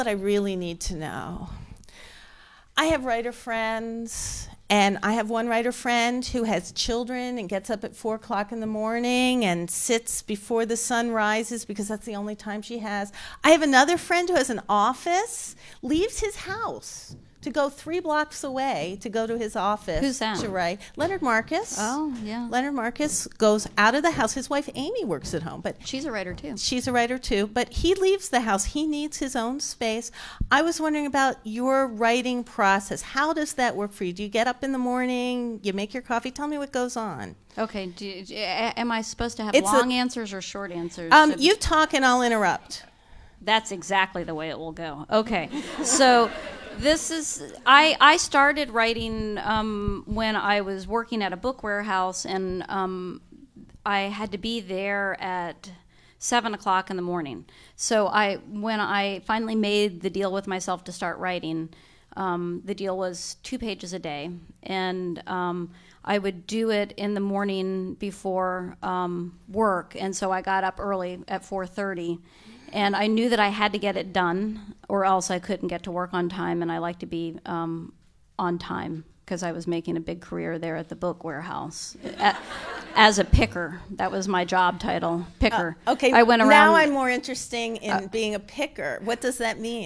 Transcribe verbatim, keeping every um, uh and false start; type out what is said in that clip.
What I really need to know. I have writer friends, and I have one writer friend who has children and gets up at four o'clock in the morning and sits before the sun rises because that's the only time she has. I have another friend who has an office, leaves his house to go three blocks away to go to his office. Who's that? To write. Leonard Marcus. Oh, yeah. Leonard Marcus goes out of the house. His wife Amy works at home, but she's a writer too. She's a writer too, but he leaves the house. He needs his own space. I was wondering about your writing process. How does that work for you? Do you get up in the morning, you make your coffee? Tell me what goes on. Okay. Do, do, am I supposed to have It's long a, answers or short answers? Um, you talk and I'll interrupt. That's exactly the way it will go. Okay. So this is, I, I started writing um, when I was working at a book warehouse, and um, I had to be there at seven o'clock in the morning. So I, when I finally made the deal with myself to start writing, um, the deal was two pages a day. And um, I would do it in the morning before um, work, and so I got up early at four thirty. And I knew that I had to get it done, or else I couldn't get to work on time, and I like to be um, on time because I was making a big career there at the book warehouse at, as a picker. That was my job title, picker. Uh, okay, I went around, now I'm more interested in uh, being a picker. What does that mean?